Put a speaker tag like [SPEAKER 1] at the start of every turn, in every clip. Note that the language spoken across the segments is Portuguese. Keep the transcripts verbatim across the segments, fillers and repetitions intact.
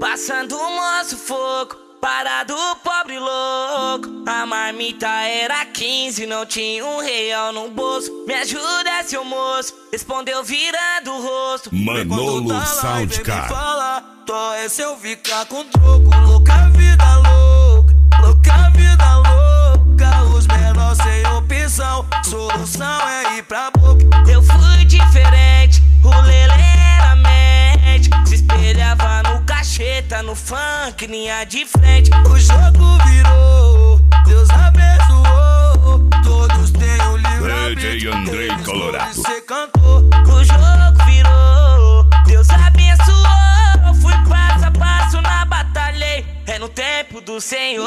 [SPEAKER 1] Passando o moço fogo, parado pobre louco. A marmita era quinze, não tinha um real no bolso. Me ajuda, seu moço, respondeu virando o rosto.
[SPEAKER 2] Manolo Soundcar.
[SPEAKER 3] Tó é se eu ficar com troco. Louca vida louca, louca vida louca. Os menores sem opção, solução é ir pra boca.
[SPEAKER 1] Eu fui diferente, o lele era mente. Se espelhava no cacheta, no funk, linha de frente.
[SPEAKER 3] O jogo virou, Deus abençoou. Todos têm o livre-arbítrio,
[SPEAKER 2] Andrei Colorado.
[SPEAKER 3] Você cantou.
[SPEAKER 1] O jogo virou, Deus abençoou. Fui passo a passo na batalha, é no tempo do Senhor.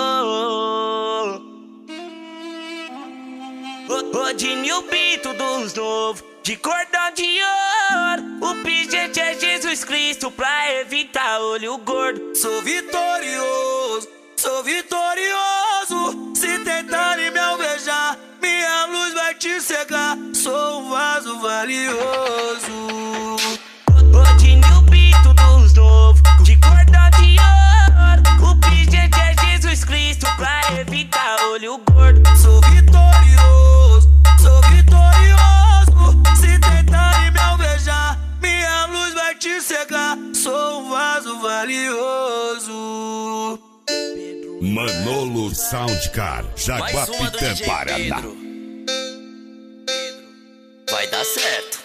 [SPEAKER 1] Rodinho o Bito dos novos, de cordão de ouro. O pingente é Jesus Cristo pra evitar olho gordo.
[SPEAKER 3] Sou vitorioso, sou vitorioso. Se tentarem me alvejar, minha luz vai te cegar. Sou um vaso valioso.
[SPEAKER 1] Rodinho o Bito dos novos, de cordão de ouro. O pingente é Jesus Cristo pra evitar olho gordo.
[SPEAKER 3] Sou vitorioso, sou vitorioso. Se tentarem me alvejar, minha luz vai te cegar. Sou um vaso valioso.
[SPEAKER 2] Manolo Soundcar, Jaguapitã, Paraná.
[SPEAKER 4] Pedro. Vai dar certo.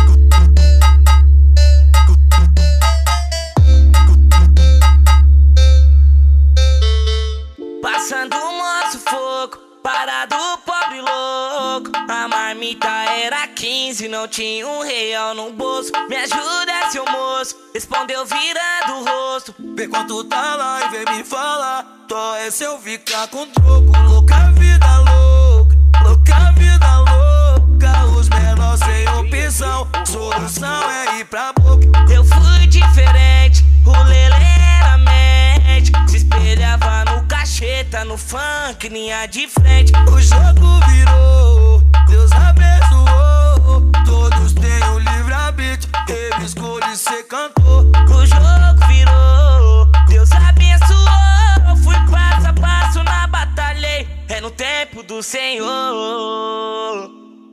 [SPEAKER 1] Passando o moço fogo, parado pobre louco. A marmita era quinze, não tinha um real no bolso. Me ajuda, seu moço, respondeu virando o rosto.
[SPEAKER 3] Vê quanto tá lá e vem me falar. Tó é se eu ficar com troco. Louca vida louca, louca vida louca. Os menores sem opção, solução é ir pra boca.
[SPEAKER 1] Eu fui diferente, o lele era mente. Se espelhava no cacheta, no funk, linha de frente.
[SPEAKER 3] O jogo virou, Deus abençoou. Todos têm o livre-arbítrio, ele escolhe ser cantor.
[SPEAKER 1] O jogo virou, Deus abençoou. Fui passo a passo na batalha, é no tempo do Senhor.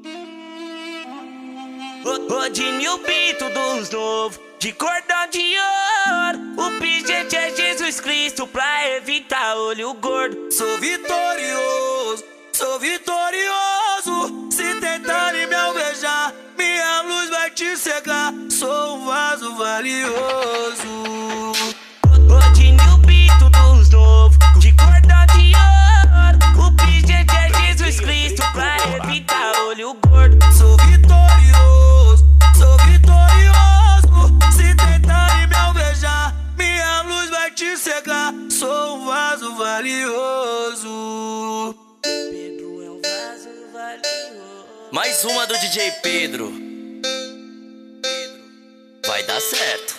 [SPEAKER 1] Rodinho o Bito dos novos, de cordão de ouro. O pingente é Jesus Cristo pra evitar olho gordo.
[SPEAKER 3] Sou vitorioso, sou vitorioso. Se tentarem me alvejar, minha luz vai te cegar. Sou um vaso valioso.
[SPEAKER 1] Rodinho o Bito dos novos, de cordão de ouro. O pingente é Jesus Cristo pra evitar olho gordo.
[SPEAKER 3] Sou vitorioso, sou vitorioso. Se tentarem me alvejar, minha luz vai te cegar. Sou um vaso valioso.
[SPEAKER 1] Pedro é um vaso valioso.
[SPEAKER 4] Mais uma do D J Pedro. Vai dar certo.